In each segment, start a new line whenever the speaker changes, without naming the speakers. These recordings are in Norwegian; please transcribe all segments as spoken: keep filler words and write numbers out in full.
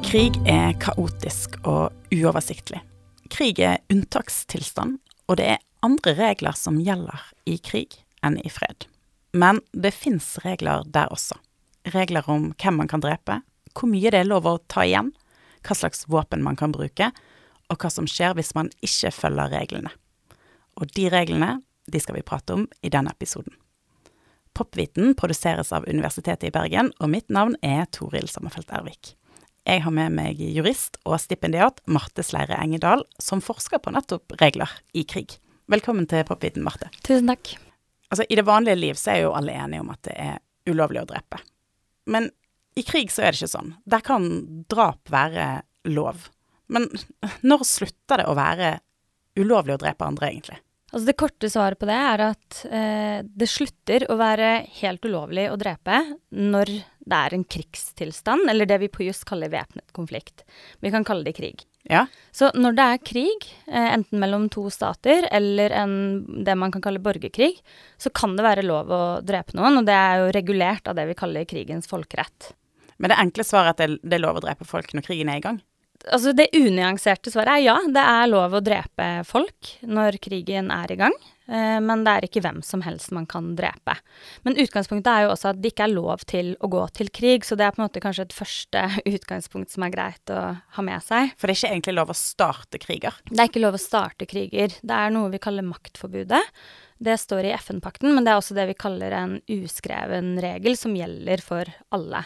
Krig er kaotisk og uoversiktlig. Krig er unntakstilstand, og det er andre regler som gjelder i krig enn i fred. Men det finnes regler der også. Regler om hvem man kan drepe, hvor mye det er lov å ta igjen, hva slags våpen man kan bruke, og hva som skjer hvis man ikke følger reglene. Og de reglene, de skal vi prate om i denne episoden. Popviten produseres av Universitetet i Bergen, og mitt navn er Toril Sommerfelt Ervik. Jeg har med meg jurist og stipendiat Marte Sleire Engedal, som forsker på nettopp regler i krig. Velkommen til Popviten, Marte.
Tusen takk.
Altså, i det vanlige liv så er jo alle enige om at det er ulovlig å drepe. Men i krig så er det ikke sånn. Der kan drap være lov. Men når slutter det å være ulovlig å drepe andre, egentlig?
Altså det korte svaret på det er at eh, det slutter å være helt ulovlig å drepe når det er en krigstilstand, eller det vi på just kaller væpnet konflikt. Vi kan kalle det krig.
Ja.
Så når det er krig, eh, enten mellom to stater eller en, det man kan kalle borgerkrig, så kan det være lov å drepe noen, og det er jo regulert av det vi kaller krigens folkerett.
Men det enkle svaret er at det, det er lov å drepe folk når krigen er i gang?
Altså det unyanserte svaret er ja, det er lov å drepe folk når krigen er i gang, eh, men det er ikke hvem som helst man kan drepe. Men utgangspunktet er jo også at det ikke er lov til å gå til krig, så det er på en måte kanskje et første utgangspunkt som er greit å ha med seg.
For det er ikke egentlig lov å starte kriger?
Det er ikke lov å starte kriger. Det er noe vi kaller maktforbudet. Det står i F N-pakten, men det er også det vi kaller en uskreven regel som gjelder for alle.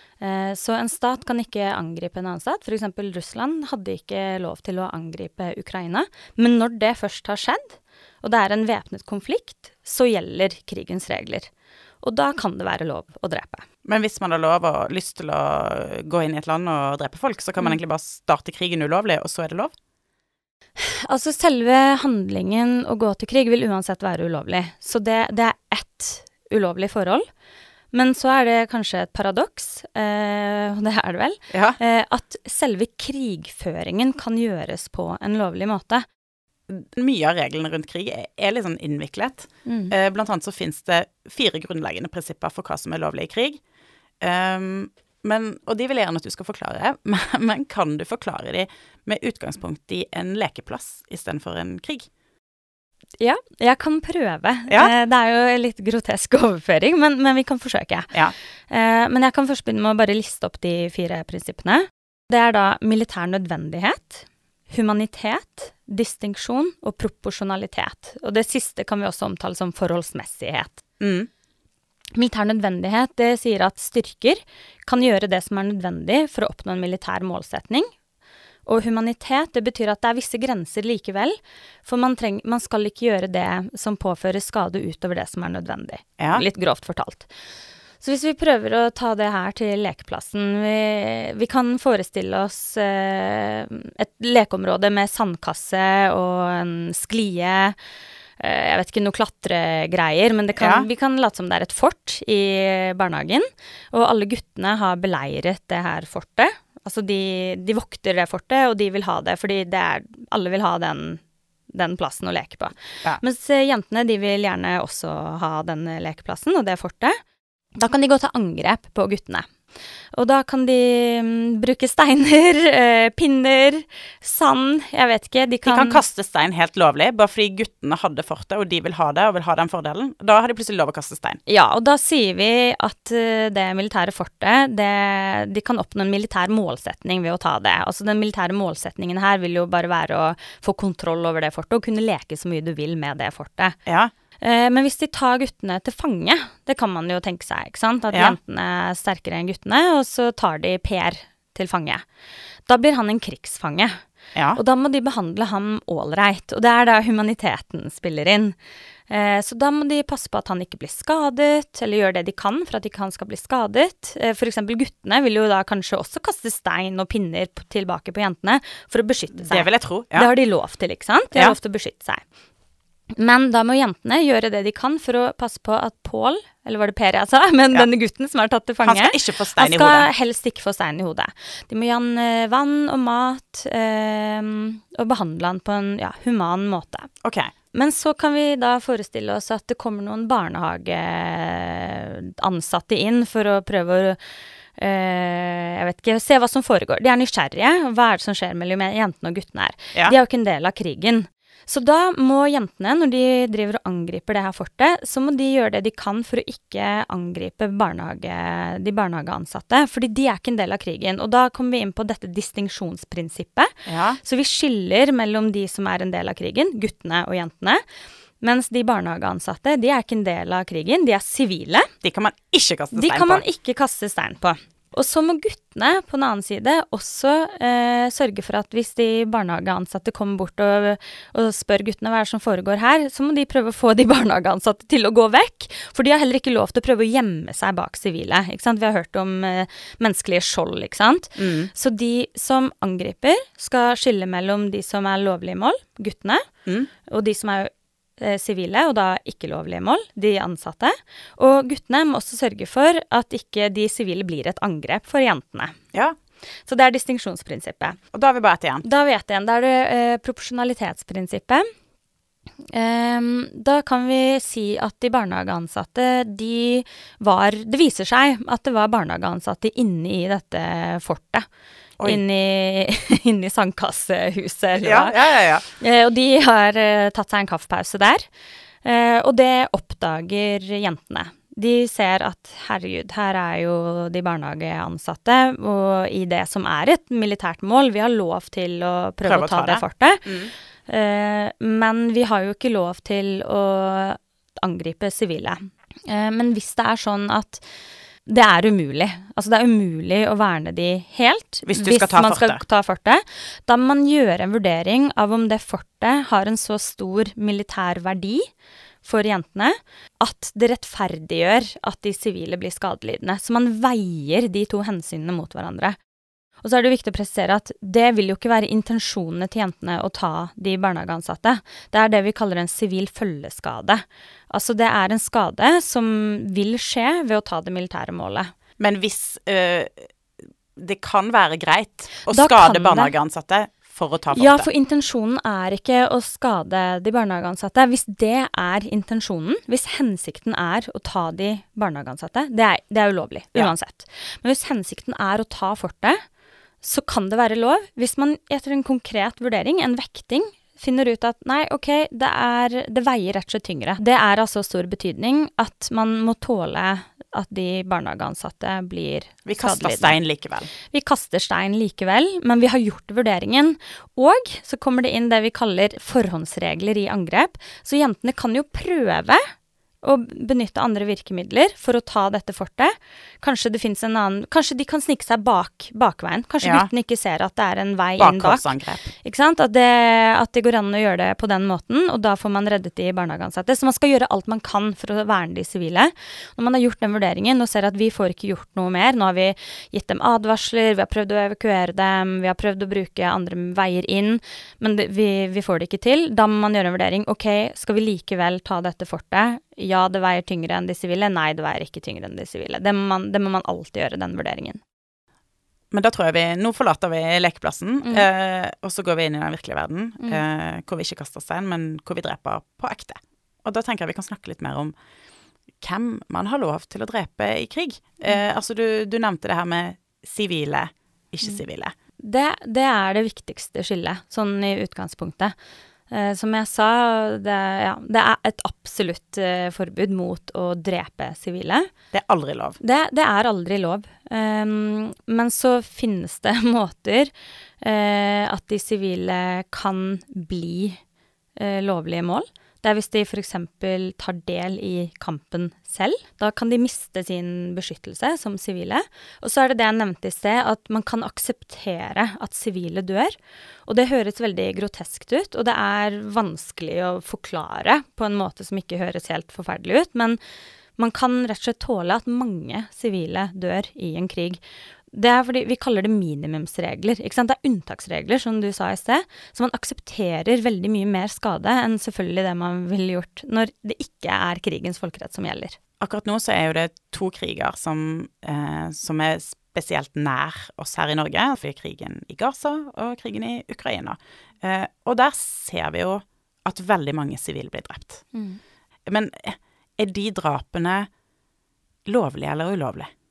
Så en stat kan ikke angripe en annen stat. For eksempel Russland hadde ikke lov til å angripe Ukraina. Men når det først har skjedd, og det er en væpnet konflikt, så gjelder krigens regler. Og da kan det være lov å drepe.
Men hvis man har lov og lyst til å gå inn i et land og drepe folk, så kan man egentlig bare starte krigen ulovlig, og så er det lov?
Altså selve handlingen å gå til krig vil uansett være ulovlig. Så det, det er ett ulovlig forhold. Men så er det kanskje et paradoks, eh, og det er det vel,
ja.
eh, at selve krigføringen kan gjøres på en lovlig måte.
Mye av reglene rundt krig er, er litt sånn innviklet. Mm. Eh, blant annet så finnes det fire grunnleggende prinsipper for hva som er lovlig i krig. Um, men, og de vil jeg gjerne at du skal forklare, men, men kan du forklare de med utgangspunkt i en lekeplass i stedet for en krig?
Ja, jeg kan prøve.
Ja.
Eh, det er jo en litt grotesk overføring, men, men vi kan forsøke.
Ja.
Eh, men jeg kan først begynne med å bare liste opp de fire prinsippene. Det er da militær nødvendighet, humanitet, distinksjon og proporsjonalitet. Og det siste kan vi også omtale som forholdsmessighet.
Mm.
Militær nødvendighet, det sier at styrker kan gjøre det som er nødvendig for å oppnå en militær målsetning. Og humanitet, det betyr at det er visse grenser likevel, for man, treng, man skal ikke gjøre det som påfører skade utover det som er nødvendig.
Ja.
Litt grovt fortalt. Så hvis vi prøver å ta det her til lekeplassen, vi, vi kan forestille oss eh, et lekeområde med sandkasse og en sklie, eh, jeg vet ikke, noe klatregreier, men det kan, ja. Vi kan late som det er et fort i barnehagen, og alle guttene har beleiret det her fortet. Altså de, de vokter det fortet, og de vil ha det, fordi det er, alle vil ha den, den plassen å leke på.
Ja.
Mens jentene, de vil gjerne også ha den lekeplassen, og det fortet. Da kan de gå til angrep på guttene. Og da kan de um, bruke steiner, uh, pinner, sand, jeg vet ikke. De kan,
de kan kaste stein helt lovlig, bare fordi guttene hadde fortet, og de vil ha det, og vil ha den fordelen. Da har de plutselig lov å kaste stein.
Ja, og da sier vi at uh, det militære fortet, det, de kan oppnå en militær målsetning ved å ta det. Altså den militære målsetningen her vil jo bare være å få kontroll over det fortet, og kunne leke så mye du vil med det fortet.
Ja.
Men hvis de tar guttene til fange, det kan man jo tenke seg, ikke sant? At ja. Jentene er sterkere enn guttene, og så tar de Per til fange. Da blir han en krigsfange.
Ja.
Og da må de behandle ham ålreit, og det er da humaniteten spiller inn. Så da må de passe på at han ikke blir skadet, eller gjøre det de kan for at ikke han skal bli skadet. For eksempel guttene vil jo da kanskje også kaste stein og pinner tilbake på jentene for å beskytte seg.
Det vil jeg tro, ja.
Det har de lov til, ikke sant? De har
ja.
lov til å beskytte seg. Men da må jentene gjøre det de kan for å passe på at Pål, eller var det Per jeg sa, men ja. Denne gutten som er tatt til fange,
han skal ikke få stein i
hodet. Han
skal
helst ikke få stein i hodet. De må gi han eh, vann og mat, eh, og behandle han på en ja, human måte.
Ok.
Men så kan vi da forestille oss at det kommer noen barnehageansatte inn for å prøve å jeg vet ikke, se hva som foregår. De er nysgjerrige. Hva er det som skjer mellom jentene og guttene her?
Ja.
De er jo ikke en del av krigen. Så da må jentene, når de driver og angriper det her fortet, så må de gjøre det de kan for å ikke angripe barnehage, de barnehageansatte, fordi de er ikke en del av krigen. Og da kommer vi inn på dette distinksjonsprinsippet.
Ja.
Så vi skiller mellom de som er en del av krigen, guttene og jentene, mens de barnehageansatte, de er ikke en del av krigen, de er sivile.
De kan man ikke kaste stein på.
De kan man ikke kaste stein på. Og så må guttene på den annen side også eh, sørge for at hvis de barnehageansatte kommer bort og, og spør guttene hva er det som foregår her, så må de prøve å få de barnehageansatte til å gå vekk, for de har heller ikke lov til å prøve å gjemme seg bak sivile, ikke sant? Vi har hørt om eh, menneskelige skjold, ikke sant?
Mm.
Så de som angriper skal skille mellom de som er lovlige mål, guttene,
Mm.
og de som er sivile, og da ikke lovlige mål, de ansatte. Og guttene må også sørge for at ikke de sivile blir et angrep for jentene.
Ja.
Så det er distinksjonsprinsippet.
Og da har vi bare ett igjen.
Da har vi ett igjen. Da er det eh, proporsjonalitetsprinsippet. Um, da kan vi si at de barnehageansatte, de var, det viser seg at det var barnehageansatte inne i dette fortet. Inne i, inn i sandkassehuset. Eller
ja, ja, ja, ja.
Eh, og de har eh, tatt seg en kaffepause der. Eh, og det oppdager jentene. De ser at herregud, her er jo de barnehageansatte, og i det som er et militært mål, vi har lov til å prøve, prøve å ta, ta det, det fortet. Mm. Eh, men vi har jo ikke lov til å angripe sivile. Eh, men hvis det er sånn at det er umulig. Altså det er umulig å verne de helt.
Hvis du skal ta
man
fortet.
Skal ta fortet. Da må man gjøre en vurdering av om det fortet har en så stor militær verdi for jentene at det rettferdiggjør at de sivile blir skadelidende. Så man veier de to hensynene mot hverandre. Og så er det viktig å presisere at det vil jo ikke være intensjonene til jentene å ta de barnehageansatte. Det er det vi kaller en sivil følgeskade. Altså det er en skade som vil skje ved å ta det militære målet.
Men hvis øh, det kan være greit å da skade barnehageansatte for å ta fortet?
Ja, for intensjonen er ikke å skade de barnehageansatte. Hvis det er intensjonen, hvis hensikten er å ta de barnehageansatte, det er, det er ulovlig, uansett. Ja. Men hvis hensikten er å ta fortet, så kan det være lov, hvis man etter en konkret vurdering, en vekting, finner ut at nei, ok, det, er, det veier rett og slett tyngre. Det er altså stor betydning at man må tåle at de barnehageansatte blir skadelidende. Vi kaster
stein likevel.
Vi kaster stein likevel, men vi har gjort vurderingen. Og så kommer det inn det vi kaller forhåndsregler i angrep. Så jentene kan jo prøve å benytte andre virkemidler for å ta dette fortet. Kanskje det finnes en annen, kanskje de kan snike seg bak bakveien. Kanskje ja. Gutten ikke ser at det er en vei inn bak. Ikke sant? At det, at det går an å gjøre det på den måten, og da får man reddet de barnehageansatte. Så man skal gjøre alt man kan for å verne de sivile. Når man har gjort den vurderingen og ser at vi får ikke gjort noe mer, nå har vi gitt dem advarsler, vi har prøvd å evakuere dem, vi har prøvd å bruke andre veier inn, men det, vi, vi får det ikke til. Da må man gjøre en vurdering. Ok, skal vi likevel ta dette fortet? Ja, det veier tyngre enn de sivile. Nei, det veier ikke tyngre enn de sivile. Det må man, det må man alltid gjøre, den vurderingen.
Men da tror jeg vi, nå forlater vi lekeplassen, mm. eh, og så går vi inn i den virkelige verden, mm. eh, hvor vi ikke kaster stein, men hvor vi dreper på ekte. Og da tenker jeg vi kan snakke litt mer om hvem man har lov til å drepe i krig. Eh, altså, du, du nevnte det her med sivile, ikke sivile.
Det, det er det viktigste skillet, sånn i utgangspunktet. Uh, som jeg sa, det, ja, det er et absolutt uh, forbud mot å drepe sivile.
Det er aldri lov.
Det, det er aldri lov. Um, men så finnes det måter uh, at de sivile kan bli uh, lovlige mål. Det er hvis de for eksempel tar del i kampen selv. Da kan de miste sin beskyttelse som sivile. Og så er det det jeg nevnte i sted, at man kan akseptere at sivile dør. Og det høres veldig groteskt ut, og det er vanskelig å forklare på en måte som ikke høres helt forferdelig ut, men man kan rett og slett tåle at mange sivile dør i en krig. Det er fordi vi kaller det minimumsregler, ikke sant? Det er unntaksregler, som du sa i sted, så man aksepterer veldig mye mer skade enn selvfølgelig det man ville gjort når det ikke er krigens folkerett som gjelder.
Akkurat nå så er jo det to kriger som, eh, som er spesielt nær oss her i Norge, for krigen i Gaza og krigen i Ukraina. Eh, og der ser vi jo at veldig mange sivile blir drept. Mm. Men er de drapene lovlige eller ulovlige?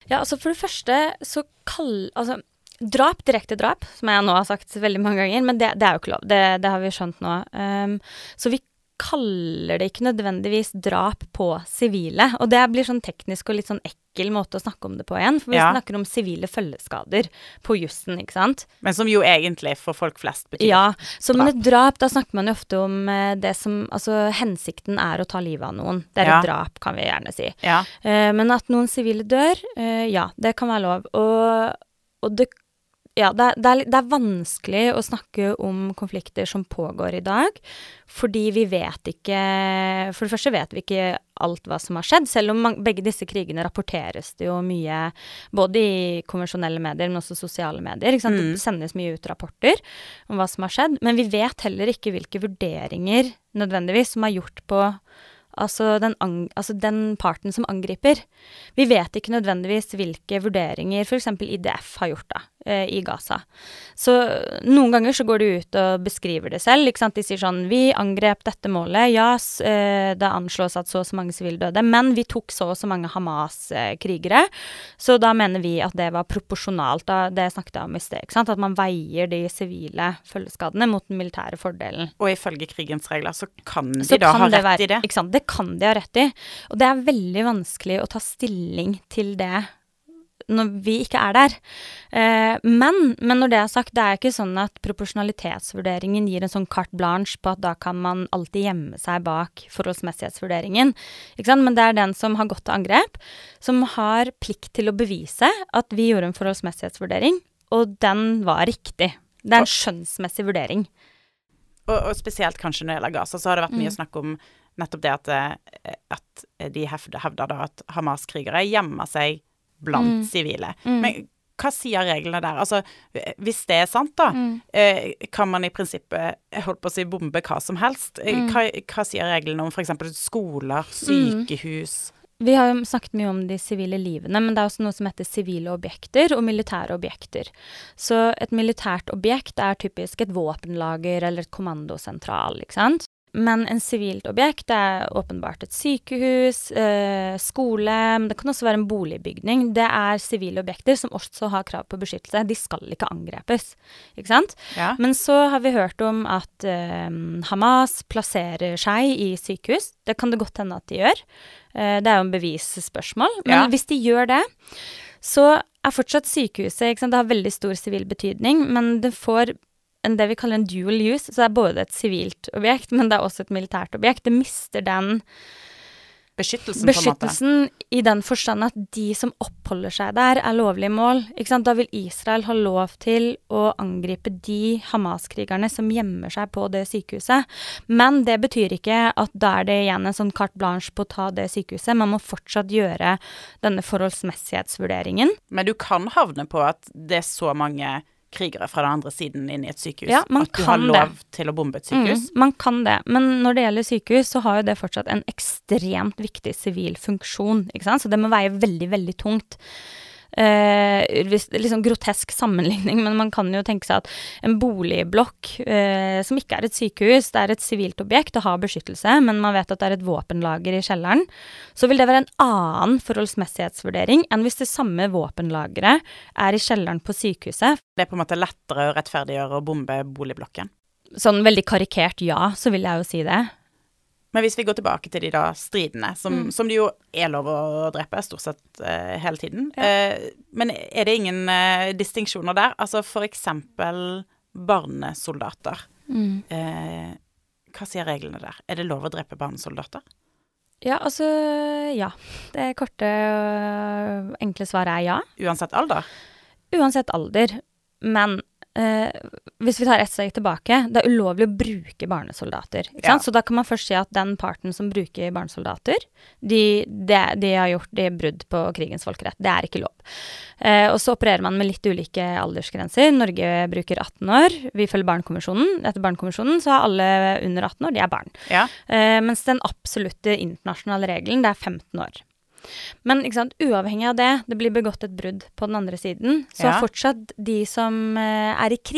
Ja, altså for det første så kall... Altså, drap, direkte drap, som jeg nå har sagt veldig mange ganger, men det, det er jo ikke lov. Det, det har vi skjønt nå. Um, så vi kaller det ikke nødvendigvis drap på sivile, og det blir sånn teknisk og litt sånn ekkel måte å snakke om det på igjen, for vi ja. snakker om sivile følgeskader på jussen, ikke sant?
Men som jo egentlig for folk flest betyr
ja, så drap. Med drap, da snakker man jo ofte om det som, altså hensikten er å ta livet av noen. Det er ja. et drap, kan vi gjerne si.
Ja.
Uh, men at noen sivile dør, uh, ja, det kan være lov. Og, og det Ja, det, det, er, det er vanskelig å snakke om konflikter som pågår i dag, fordi vi vet ikke, for det første vet vi ikke alt hva som har skjedd, selv om man, begge disse krigene rapporteres det jo mye, både i konvensjonelle medier, men også sosiale medier, ikke sant? Mm. Det sendes mye ut rapporter om hva som har skjedd, men vi vet heller ikke hvilke vurderinger nødvendigvis som er gjort på Altså den, altså den parten som angriper. Vi vet ikke nødvendigvis hvilke vurderinger for eksempel I D F har gjort da, eh, i Gaza. Så noen ganger så går de ut og beskriver det selv, ikke sant? De sier sånn, vi angrep dette målet, ja, eh, det anslås at så og så mange sivile døde, men vi tok så og så mange Hamas-krigere, så da mener vi at det var proporsjonalt, da, det snakket jeg om I sted, ikke sant? At man veier de sivile følgeskadene mot den militære fordelen.
Og ifølge krigens regler så kan de så da kan ha rett være, I det?
Ikke sant? Det kan de ha rett I, og det er veldig vanskelig å ta stilling til det når vi ikke er der. Eh, men, men når det er sagt, det er ikke sånn at proporsjonalitetsvurderingen gir en sånn carte blanche på at da kan man alltid gjemme seg bak forholdsmessighetsvurderingen. Ikke sant? Men det er den som har gått til angrep, som har plikt til å bevise at vi gjorde en forholdsmessighetsvurdering, og den var riktig. Det er en skjønnsmessig vurdering.
Og, og spesielt kanskje når det gjelder Gaza, så har det vært mye mm. snakk om nettopp det at, at de hevder, hevder da at Hamas-krigere gjemmer seg blant mm. sivile. Mm. Men hva sier reglene der? Altså, hvis det er sant da, mm. eh, kan man I prinsippet, jeg holdt på å si, bombe hva som helst. Mm. Hva, hva sier reglene om for eksempel skoler, sykehus?
Mm. Vi har jo snakket mye om de sivile livene, men det er også noe som heter sivile objekter og militære objekter. Så et militært objekt er typisk et våpenlager eller et kommandosentral, ikke sant? Men en sivilt objekt er åpenbart et sykehus, eh, skole, men det kan også være en boligbygning. Det er sivile objekter som også har krav på beskyttelse. De skal ikke angrepes, ikke sant? Ja. Men så har vi hørt om at eh, Hamas plasserer seg I sykehus. Det kan det godt hende at de gjør. Eh, det er jo en bevisspørsmål. Men ja. Hvis de gjør det, så er fortsatt sykehuset, ikke sant? Det har veldig stor sivil betydning, men det får en det vi kaller en dual use, så det er både et sivilt objekt, men det er også et militært objekt. Det mister den
beskyttelsen,
beskyttelsen I den forstand at de som oppholder seg der er lovlige mål. Ikke sant? Da vil Israel ha lov til å angripe de Hamas-krigerne som gjemmer seg på det sykehuset. Men det betyr ikke at da er det igjen en sånn carte blanche på å ta det sykehuset. Man må fortsatt gjøre denne forholdsmessighetsvurderingen.
Men du kan havne på at det er så mange krigere fra den andre siden inn I et sykehus,
ja, man
at du
kan
har lov
det.
Til å bombe et sykehus.
Mm, man kan det, men når det gjelder sykehus, så har jo det fortsatt en ekstremt viktig sivil funksjon, ikke sant? Så det må veie veldig, veldig tungt. Eh, liksom grotesk sammenligning, men man kan jo tenke seg at en boligblokk eh, som ikke er et sykehus, det er et sivilt objekt, det har beskyttelse, men man vet at det er et våpenlager I kjelleren, så vil det være en annen forholdsmessighetsvurdering enn hvis det samme våpenlageret er I kjelleren på sykehuset.
Det er på en måte lettere å rettferdiggjøre å bombe boligblokken.
Sånn veldig karikert ja, så vil jeg jo si det.
Men hvis vi går tilbake til de da stridene, som, mm. som det jo er lov å drepe stort sett uh, hele tiden, ja. uh, men er det ingen uh, distinksjoner der? Altså for eksempel barnesoldater. Mm. Uh, hva sier reglene der? Er det lov å drepe barnesoldater?
Ja, altså, ja. Det korte og enkle svaret er ja.
Uansett alder?
Uansett alder, men Uh, hvis vi tar ett steg tilbake, det er ulovlig å bruke barnesoldater, ikke sant? Ja. Så da kan man først si at den parten som bruker barnesoldater, de, de, de har gjort de brudd på krigens folkerett. Det er ikke lov. Uh, og så opererer man med litt ulike aldersgrenser. Norge bruker atten år. Vi følger barnekonvensjonen. Etter barnekonvensjonen så har alle under atten år, de er barn. Ja. Uh, mens den absolutte internasjonale regelen, det er femten år. Men ikke sant, uavhengig av det, det blir begått et brudd på den andre siden, så ja. Fortsatt de som eh, er I krig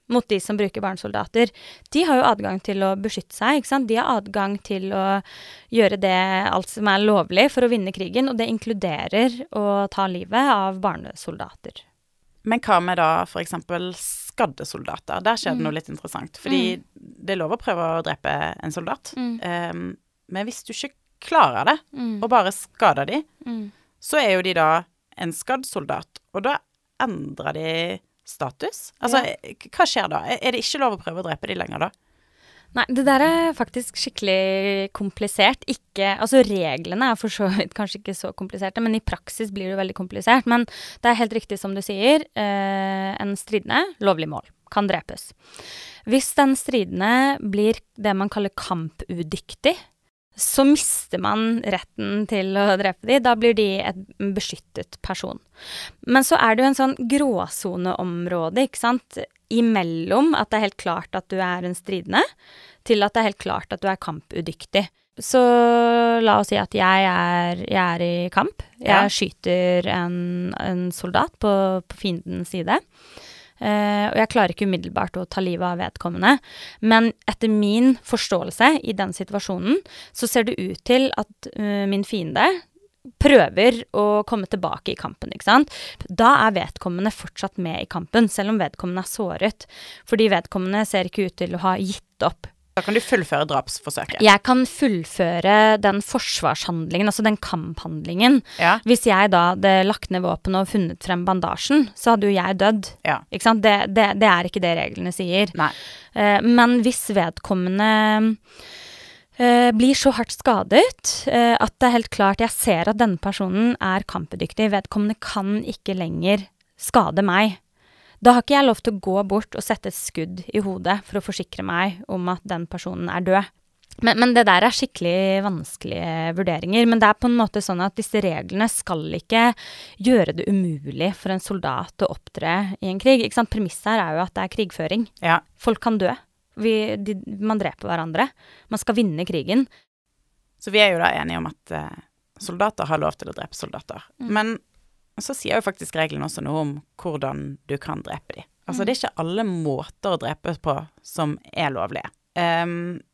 mot de som bruker barnesoldater, de har jo adgang til å beskytte seg, ikke sant? De har adgang til å gjøre det alt som er lovlig for å vinne krigen, og det inkluderer å ta livet av barnesoldater.
Men hva med da for eksempel skadde soldater? Der skjer det noe litt interessant, fordi mm. det er lov å prøve å drepe en soldat, mm. um, men hvis du ikke klarer det, mm. og bare skader de, mm. så er jo de da en skadd soldat, og da endrer de status? Altså, ja. Hva skjer da? Er det ikke lov å prøve å drepe de lenger da?
Nei, det der er faktisk skikkelig komplisert. Ikke, altså reglene er for så vidt kanskje ikke så kompliserte, men i praksis blir det veldig komplisert. Men det er helt riktig som du sier, eh, en stridende, lovlig mål, kan drepes. Hvis den stridende blir det man kaller kampudyktig, så mister man retten til å drepe de. Da blir de et beskyttet person. Men så er det jo en sånn gråsoneområde, ikke sant? Imellom at det er helt klart at du er en stridende, til at det er helt klart at du er kampudyktig. Så la oss si at jeg er, jeg er i kamp. Jeg ja. skyter en, en soldat på, på fiendens side. Uh, og jeg klarer ikke umiddelbart å ta livet av vedkommende. Men etter min forståelse i den situasjonen, så ser det ut til at uh, min fiende prøver å komme tilbake i kampen, ikke sant? Da er vedkommende fortsatt med i kampen, selv om vedkommende er såret. Fordi vedkommende ser ikke ut til å ha gitt opp.
Da kan du fullføre drapsforsøket.
Jeg kan fullføre den forsvarshandlingen, altså den kamphandlingen. Ja. Hvis jeg da hadde lagt ned våpen og funnet frem bandasjen, så hadde jo jeg dødd. Ja. Ikke sant? Det, det, det er ikke det reglene sier. Nei. Uh, men hvis vedkommende uh, blir så hardt skadet uh, at det er helt klart jeg ser at denne personen er kampedyktig, vedkommende kan ikke lenger skade meg. Da har ikke jeg lov til å gå bort og sette et skudd i hodet for å forsikre meg om at den personen er død. Men, men det der er skikkelig vanskelige vurderinger. Men det er på en måte sånn at disse reglene skal ikke gjøre det umulig for en soldat å opptre i en krig. Ikke sant? Premisset her er jo at det er krigføring. Ja. Folk kan dø. Vi, de, man dreper hverandre. Man skal vinne krigen.
Så vi er jo da enige om at uh, soldater har lov til å drepe soldater. Mm. Men så sier jo faktisk reglene også noe om hvordan du kan drepe de. Altså, mm. det er ikke alle måter å drepe på som er lovlige. Um,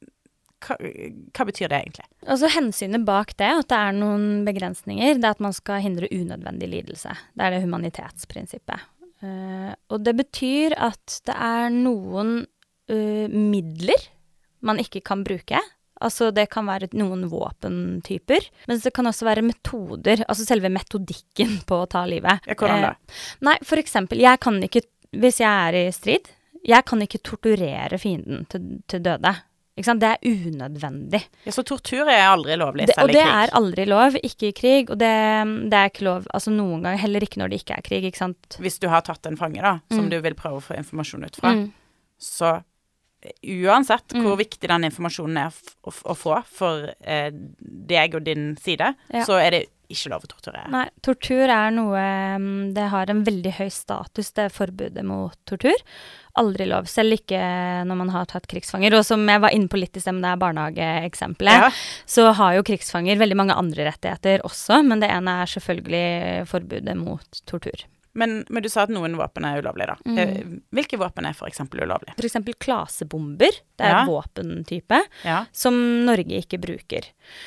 hva, hva betyr det egentlig?
Altså, hensynet bak det, at det er noen begrensninger, det er at man skal hindre unødvendig lidelse. Det er det humanitetsprinsippet. Uh, og det betyr at det er noen uh, midler man ikke kan bruke. Altså det kan være noen våpentyper, men det kan også være metoder, altså selve metodikken på å ta livet.
Ja, hvordan da?
Eh, nei, for eksempel, jeg kan ikke, hvis jeg er i strid, jeg kan ikke torturere fienden til, til døde. Ikke sant? Det er unødvendig.
Ja, så tortur er aldri lovlig,
det,
selv i krig?
Og det er aldri lov, ikke i krig, og det, det er ikke lov, altså noen ganger, heller ikke når det ikke er krig, ikke sant?
Hvis du har tatt en fange da, som mm. du vil prøve å få informasjon ut fra,
mm.
så uansett mm. hvor viktig den informasjonen er f- å, å få for eh, deg og din side, ja. så er det ikke lov å torturere.
Nei, tortur er noe, det har en veldig høy status, det er forbudet mot tortur. Aldri lov, selv ikke når man har tatt krigsfanger. Og som jeg var inne på litt i stemmen, det er barnehageeksempelet, ja. så har jo krigsfanger veldig mange andre rettigheter også, men det ene er selvfølgelig forbudet mot tortur.
Men, men du sa at noen våpen er ulovlige da. Mm. Hvilke våpen er for eksempel ulovlige?
For eksempel klasebomber, det er ja. våpentype, ja. som Norge ikke bruker.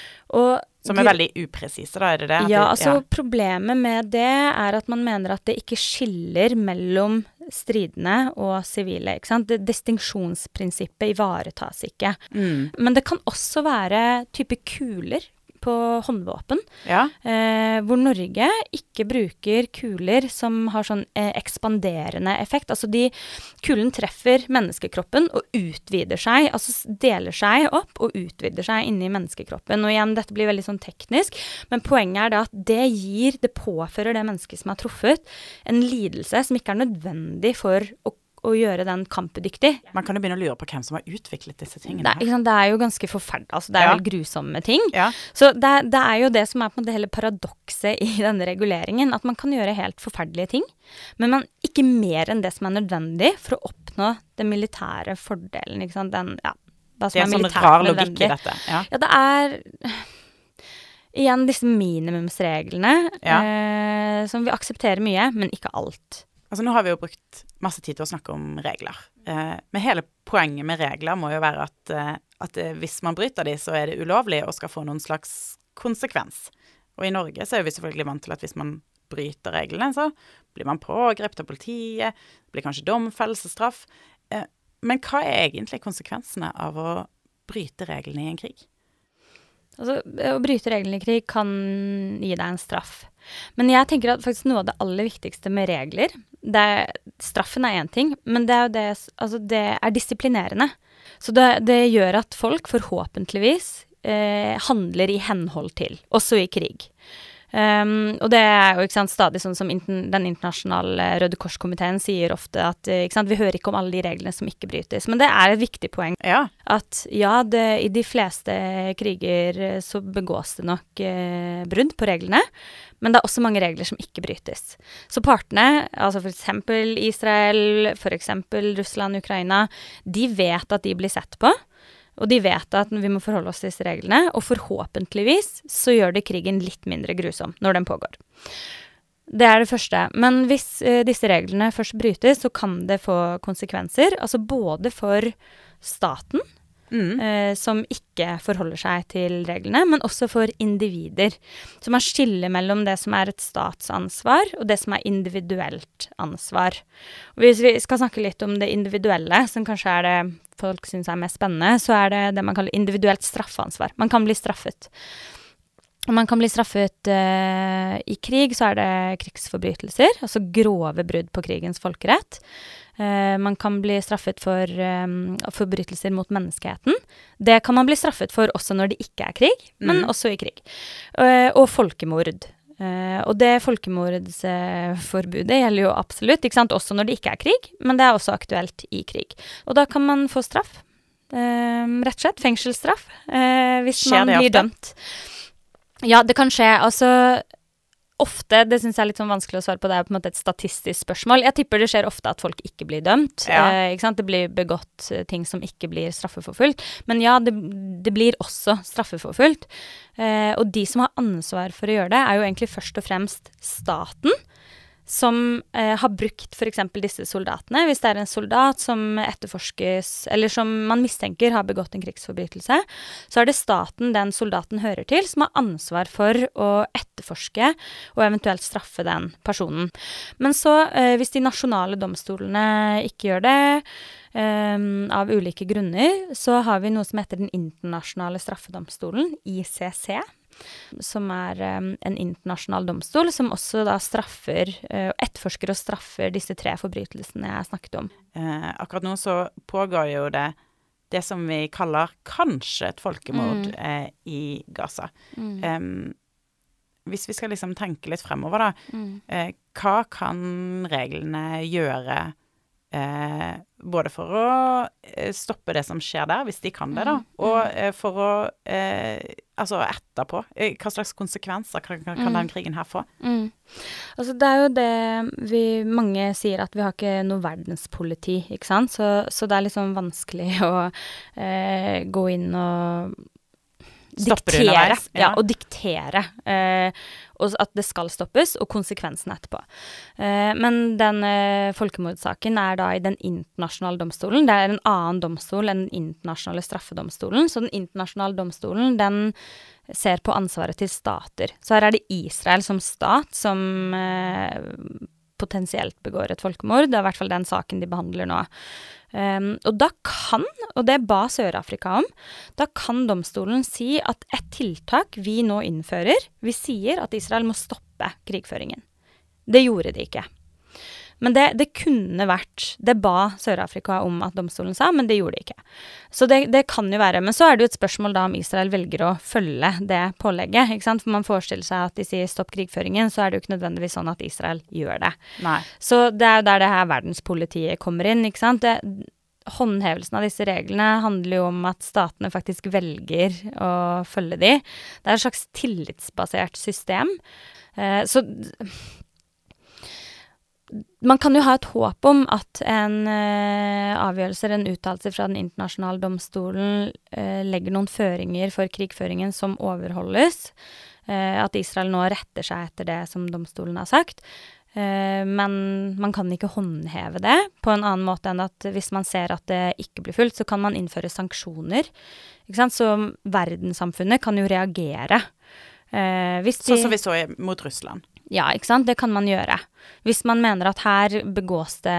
Og
som er veldig upresise da, er det det?
Ja, de, altså ja. problemet med det er at man mener at det ikke skiller mellom stridende og sivile, ikke sant? Det distinksjonsprinsippet ivaretas ikke. Mm. Men det kan også være type kuler på håndvåpen, ja. eh, hvor Norge ikke bruker kuler som har sånn eh, ekspanderende effekt. Altså de, kulen treffer menneskekroppen og utvider seg, altså deler seg opp og utvider seg inni menneskekroppen. Og igjen, dette blir veldig sånn teknisk, men poenget er da at det gir, det påfører det mennesket som er truffet, en lidelse som ikke er nødvendig for å å gjøre den kampedyktig.
Man kan jo begynne å lure på hvem som har utviklet disse tingene.
Det, ikke sant, det er jo ganske forferdelig, altså det er
ja.
vel grusomme ting.
Ja.
Så det, det er jo det som er på en måte hele paradokset i denne reguleringen, at man kan gjøre helt forferdelige ting, men man ikke mer enn det som er nødvendig for å oppnå den militære fordelen, ikke sant, den, ja, hva som
det er,
er
sånn
militært
rar
nødvendig.
Logikk i dette. Ja.
ja, det er igjen disse minimumsreglene, ja. eh, som vi aksepterer mye, men ikke alt.
Altså nå har vi jo brukt masse tid til å snakke om regler. Eh, men hele poenget med regler må jo være at, eh, at hvis man bryter de, så er det ulovlig og skal få noen slags konsekvens. Og i Norge så er vi selvfølgelig vant til at hvis man bryter reglene, så blir man pågrepet av politiet, blir kanskje domfellelsesstraff. Eh, men hva er egentlig konsekvensene av å bryte reglene i en krig?
Altså, å bryte reglene i krig kan gi deg en straff. Men jeg tenker at faktisk noe av det aller viktigste med regler, det er, straffen er en ting, men det er, det, altså det er disiplinerende. Så det, det gjør at folk forhåpentligvis eh, handler i henhold til, også i krig. Um, og det er jo ikke sant, stadig sånn som inten, den internasjonale Røde Kors-komiteen sier ofte at ikke sant, vi hører ikke om alle de reglene som ikke brytes. Men det er et viktig poeng.
Ja. At
ja, det, i de fleste kriger så begås det nok eh, brudd på reglene, men det er også mange regler som ikke brytes. Så partene, altså for eksempel Israel, for eksempel Russland, Ukraina, de vet at de blir sett på. Og de vet at vi må forholde oss til disse reglene, og forhåpentligvis så gjør det krigen litt mindre grusom når den pågår. Det er det første. Men hvis uh, disse reglene først brytes, så kan det få konsekvenser, altså både for staten, mm. uh, som ikke forholder seg til reglene, men også for individer. Så man skiller mellom det som er et statsansvar, og det som er individuelt ansvar. Og hvis vi skal snakke litt om det individuelle, som kanskje er det folk synes er mest spennende, så er det det man kaller individuelt straffeansvar. Man kan bli straffet. Om man kan bli straffet uh, i krig, så er det krigsforbrytelser, altså grove brudd på krigens folkerett. Uh, man kan bli straffet for um, forbrytelser mot menneskeheten. Det kan man bli straffet for også når det ikke er krig, men mm. også i krig. Uh, og folkemord. Uh, og det folkemordsforbudet uh, gjelder jo absolutt, ikke sant? Også når det ikke er krig, men det er også aktuelt i krig. Og da kan man få straff, uh, rett og slett, fengselsstraff, uh, hvis
Skjer
man blir
ofte?
dømt. Ja, det kan skje, altså ofte, det synes jeg er litt sånn vanskelig å svare på, det er på en måte et statistisk spørsmål. Jeg tipper det skjer ofte at folk ikke blir dømt,
ja.
uh, ikke sant? Det blir begått uh, ting som ikke blir straffeforfulgt, men ja, det, det blir også straffeforfulgt. Uh, og de som har ansvar for å gjøre det, er jo egentlig først og fremst staten, som uh, har brukt for eksempel disse soldatene. Hvis det er en soldat som etterforskes, eller som man mistenker har begått en krigsforbrytelse, så er det staten den soldaten hører til, som har ansvar for å etterforske og eventuelt straffe den personen. Men så, uh, hvis de nasjonale domstolene ikke gjør det, um, av ulike grunner, så har vi noe som heter den internasjonale straffedomstolen, I C C, som er um, en internasjonal domstol, som også da straffer, uh, etterforsker og straffer disse tre forbrytelsene jeg snakket om.
Eh, akkurat nå så pågår jo det det som vi kaller kanskje et folkemord mm. eh, i Gaza. Mm. Um, hvis vi skal liksom tenke litt fremover da, mm. eh, hva kan reglene gjøre Eh, både for å eh, stoppe det som skjer der, hvis de kan det da, og eh, for å, eh, altså etterpå, eh, hva slags konsekvenser kan, kan, kan den krigen her få?
Mm. Altså det er jo det vi, mange sier at vi har ikke noe verdenspoliti, ikke sant? Så, så det er liksom vanskelig å eh, gå inn og diktere, ja. ja, og diktere eh, og at det skal stoppes, og konsekvensen etterpå. Eh, men den eh, folkemordsaken er da i den internasjonale domstolen. Det er en annen domstol enn den internasjonale straffedomstolen, så den internasjonale domstolen, den ser på ansvaret til stater. Så her er det Israel som stat som eh, potensielt begår et folkemord. Det er i hvert fall den saken de behandler nå. Um, og da kan, og det ba Sør-Afrika om, da kan domstolen si at et tiltak vi nå innfører, vi sier at Israel må stoppe krigføringen. Det gjorde de ikke. Men det, det kunne vært, det ba Sør-Afrika om at domstolen sa, men det gjorde de ikke. Så det, det kan jo være, men så er det jo et spørsmål da om Israel velger å følge det pålegget, ikke sant? For man forestiller seg at de sier stopp krigføringen, så er det jo ikke nødvendigvis sånn at Israel gjør det.
Nei.
Så det er jo der det her verdenspolitiet kommer inn, ikke sant? Det, håndhevelsen av disse reglene handler jo om at statene faktisk velger å følge de. Det er et slags tillitsbasert system. Eh, så man kan jo ha et håp om at en eh, avgjørelse eller en uttalelse fra den internasjonale domstolen eh, legger noen føringer for krigføringen som overholdes. Eh, at Israel nå retter seg etter det som domstolen har sagt. Uh, men man kan ikke håndheve det på en annen måte enn at hvis man ser at det ikke blir fulgt, så kan man innføre sanksjoner. Ikke sant? Så verdenssamfunnet kan jo reagere. Uh, hvis de,
sånn som vi så mot Russland.
Ja, ikke sant? Det kan man gjøre. Hvis man mener at her begås det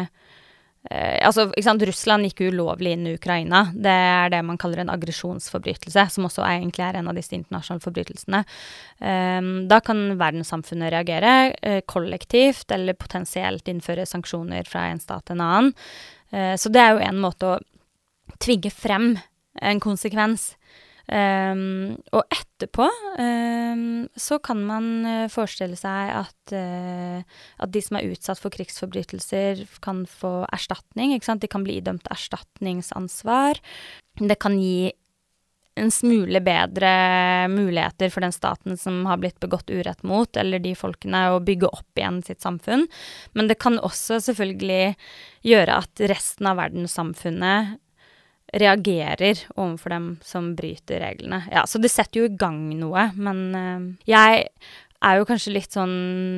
Eh, altså, ikke sant, Russland gikk jo ulovlig inn i Ukraina. Det er det man kaller en aggresjonsforbrytelse, som også er, egentlig er en av disse internasjonale forbrytelsene. Eh, da kan verdenssamfunnet reagere eh, kollektivt, eller potensielt innføre sanksjoner fra en stat til en annen. Eh, så det er jo en måte å tvinge frem en konsekvens. Um, og etterpå um, så kan man uh, forestille seg at, uh, at de som er utsatt for krigsforbrytelser kan få erstatning, ikke sant? De kan bli idømt erstatningsansvar. Det kan gi en smule bedre muligheter for den staten som har blitt begått urett mot, eller de folkene å bygge opp igjen sitt samfunn. Men det kan også selvfølgelig gjøre at resten av verdenssamfunnet reagerer overfor dem som bryter reglene. Ja, så det setter jo i gang noe, men uh, jeg er jo kanskje litt sånn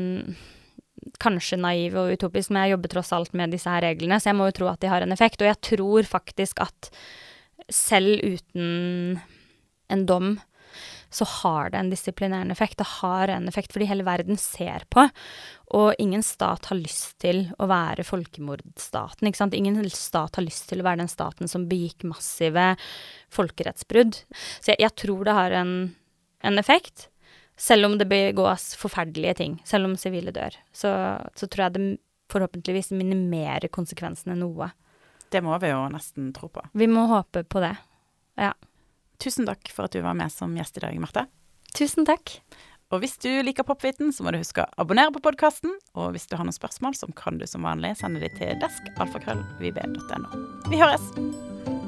kanskje naiv og utopisk, men jeg jobber tross alt med disse her reglene, så jeg må jo tro at de har en effekt, og jeg tror faktisk at selv uten en dom, så har det en disiplinerende effekt. Det har en effekt fordi hele verden ser på, og ingen stat har lyst til å være folkemordstaten, ikke sant? Ingen stat har lyst til å være den staten som begikk massive folkerettsbrudd. Så jeg, jeg tror det har en, en effekt, selv om det begås forferdelige ting, selv om sivile dør. Så, så tror jeg det forhåpentligvis minimerer konsekvensene noe.
Det må vi jo nesten tro på.
Vi må håpe på det, ja.
Tusen takk for at du var med som gjest i dag, Marte.
Tusen takk.
Og hvis du liker Popviten, så må du huske å abonnere på podcasten. Og hvis du har noen spørsmål, så kan du som vanlig sende de til desk alfakrøll vib punktum no. Vi høres!